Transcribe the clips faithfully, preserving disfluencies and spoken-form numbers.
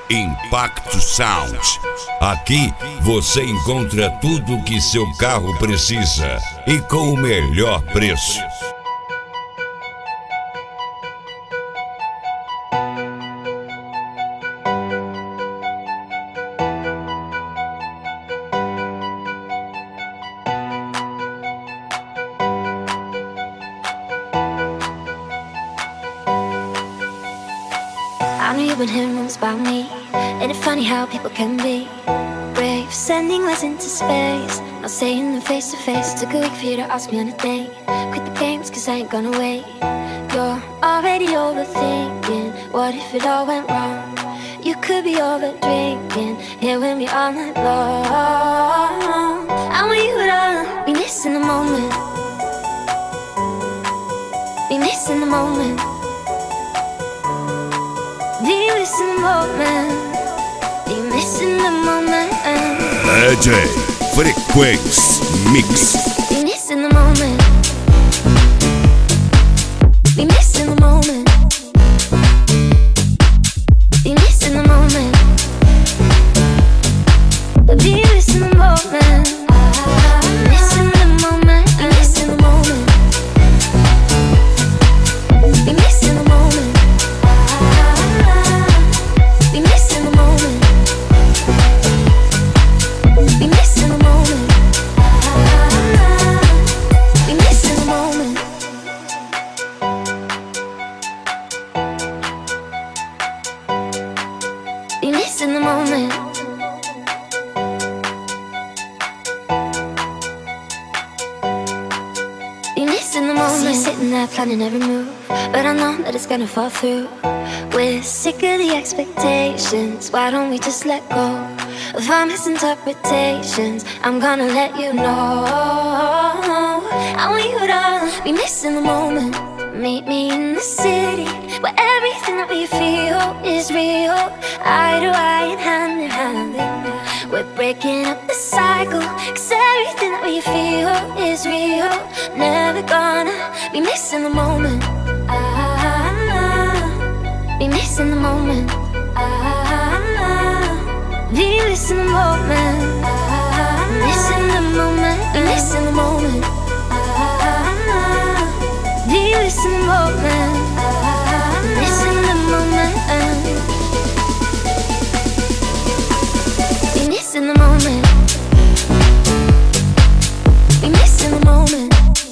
Impacto Sound. Aqui você encontra tudo o que seu carro precisa e com o melhor preço. I know you've been hearing rumors about me. Ain't it funny how people can be brave, sending letters into space, not saying them face to face. Took a week for you to ask me on a date. Quit the games cause I ain't gonna wait. You're already overthinking, what if it all went wrong? You could be over drinking, here with me all night long. I want you to be missing the moment, be missing the moment, be missing the moment, be missing the moment. D J Frequency Mix. Be missing the moment, be missing the moment, be missing the moment, be missing the moment, be missing the moment, be missing the moment, be missing the moment, be missing the moment, be missing the moment, be missing the moment. Be missing the moment. Be missing the moment. See you sitting there planning every move, but I know that it's gonna fall through. We're sick of the expectations, why don't we just let go of our misinterpretations? I'm gonna let you know I want you to be missing the moment. Meet me in the city where everything that we feel is real. Eye to eye and hand in hand, we're breaking up the cycle, cause everything that we feel is real. Never gonna be missing the moment, ah, be missing the moment, ah, be missing the moment, ah, missing the moment, be missing the moment, ah, be missing the moment, ah, missing the moment, be missing the moment, be missing the moment,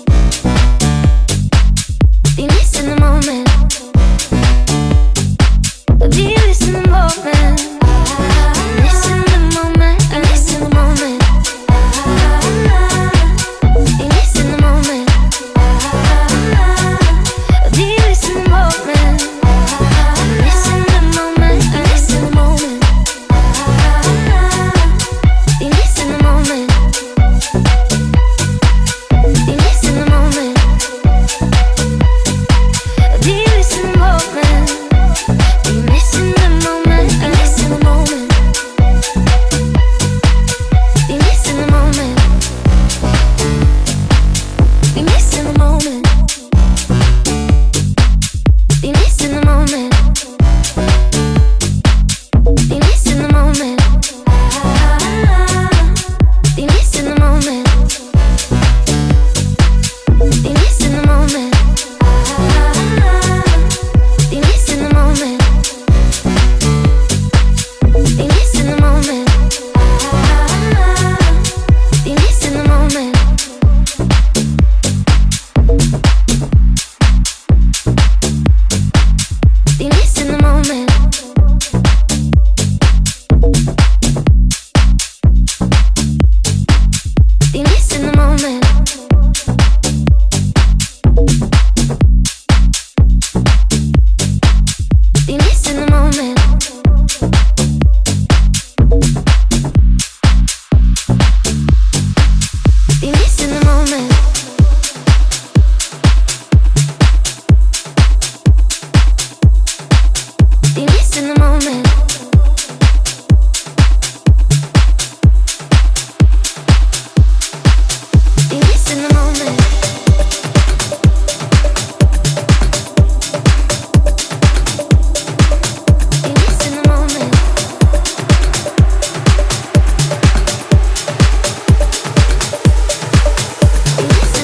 be missing the moment, be missing the moment, missing the moment, be missing the moment, be missing the moment, be missing the moment, missing the moment, be missing the moment, be missing the moment, be missing the moment, be missing the moment. Be missing the moment, be missing the moment, be missing the moment, be missing the moment, be missing the moment, be missing the moment, be missing the moment, be missing the moment, be missing the moment. Be missing the moment, be missing the moment, be missing